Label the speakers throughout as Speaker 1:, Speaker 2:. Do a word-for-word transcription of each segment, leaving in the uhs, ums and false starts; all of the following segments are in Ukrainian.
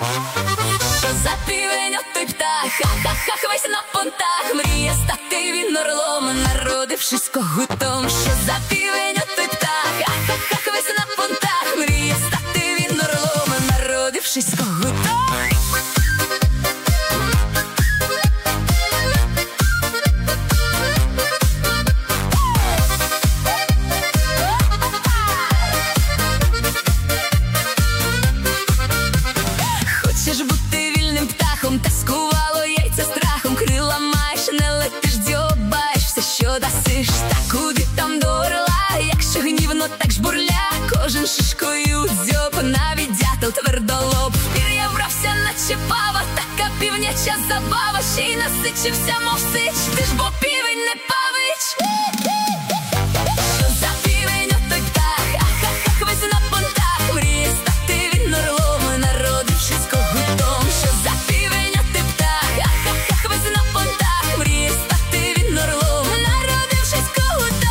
Speaker 1: Що за півень от той птах, ха-ха-ха, весь на понтах, мріє стати він орлом, народившись когутом. Що за півень от той птах, ха-ха-ха, весь на понтах, мріє стати він орлом, народившись когутом. Хочеш бути вільним птахом, та скувало яйця страхом, крила маєш, не летиш, дзьобаєш все, що дасиш. Та куди там до орла, якщо гнівно так жбурля, кожен шишкою дзьоб, навіть дятел твердолоб. Пір'я вбрався, наче пава, така півняча забава, ще й насичився, мов сич, ти ж бо півень не павич. Що за півень от той птах, ах-ах-ах, весь на понтах, мріє стати він орлом, народившись когутом. Що за півень от той птах, ах-ах-ах, весь на понтах, мріє стати він орлом, народившись когутом.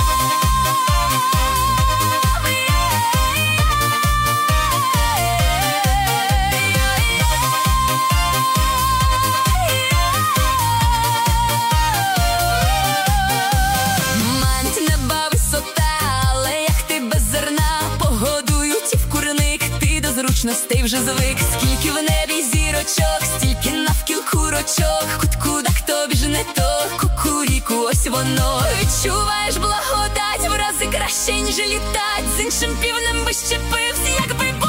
Speaker 1: Манить неба висота, але як ти без зерна, погодують і в курник, ти до зручностей вже звик. Скільки в небі зірочок, стільки навкіл курочок, кутку так тобі ж не то, кукуріку, ось воно. Відчуваєш благодать в рази краще, ніж літать, з іншим півнем би щепився, якби